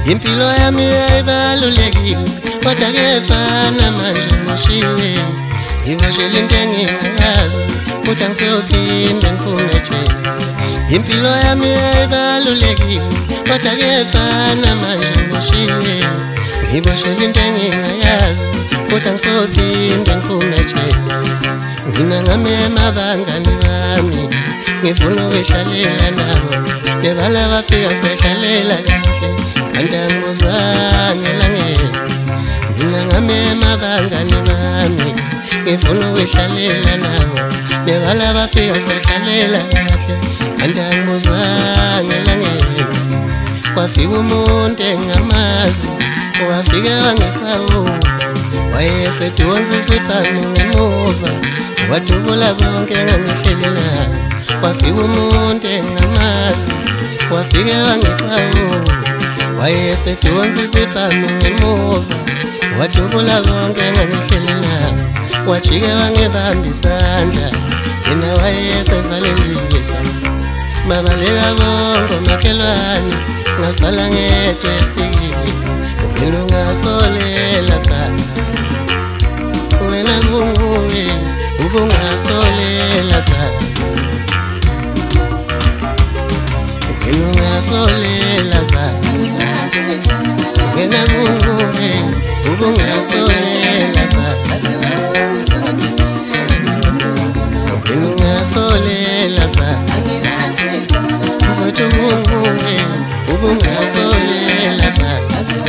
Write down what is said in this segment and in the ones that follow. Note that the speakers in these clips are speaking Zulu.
impilo yami ayibalulekile kodwa kefana manje ngoshiwe ngiboshele into engingayazi futhi angisophinde ngiphume ejele impilo yami ayibalulekile kodwa kefana manje ngoshiwe ngiboshele into engingayazi futhi angisophinde ngiphume ejele ngina ngamema abangani bami ngifuna ukudlalela nabo bebala bafika sedlalela kahle kanti angibuzange langeke ngina ngamema abangani bami ngifuna ukudlalela nabo bebala bafika sedlalela kahle kanti angibuzange langeke kwafika umuntu engamazi wafika wangichawu wayesedonsa isibhamu ngemuva wadubula bonke ngangihlelela kwafika umuntu engamazi wafika wangichawu wayesedonsa isibhamu ngemuva wadubula bonke ngangihlelela wajike wangibamba isandla yena wayesevalelisa babaleka bonke makhelwane ngasala ngedwa estikini wena ungasolela phana wena kunguwe ubungasolela phana wena ungasolela phana wena kunguwe ubungasolela phana wena ungasolela phana mfowethu kunguwe ubungasolela phana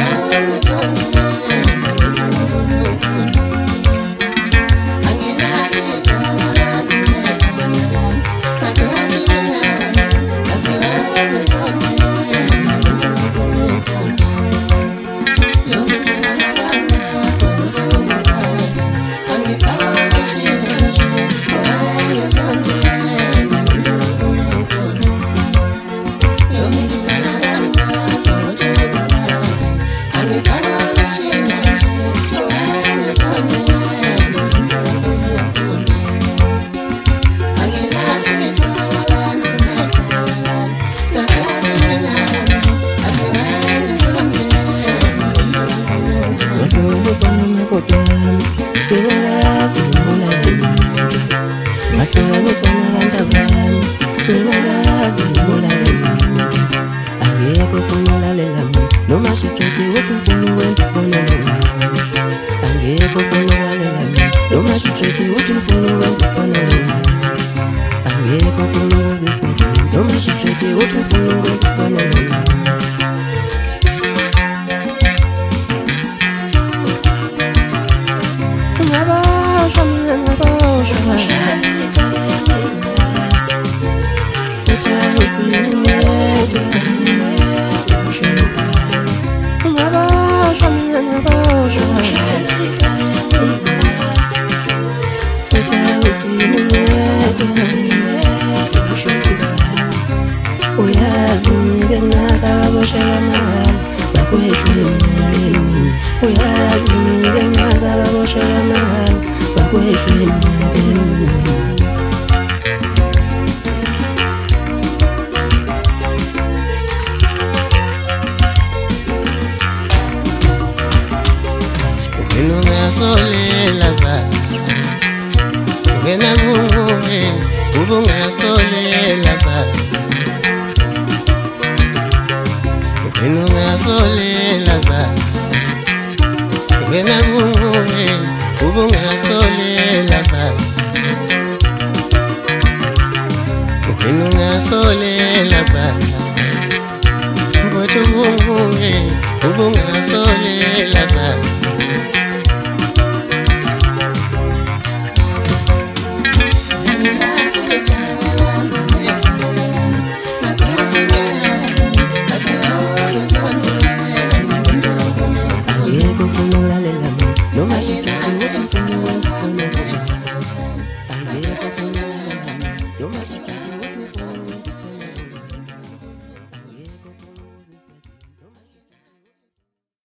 Solela ba wena kunguwe ubungasolela ba wena ungasolela ba wena kunguwe ubungasolela ba wena ungasolela ba mfowethu kunguwe ubungasolela ba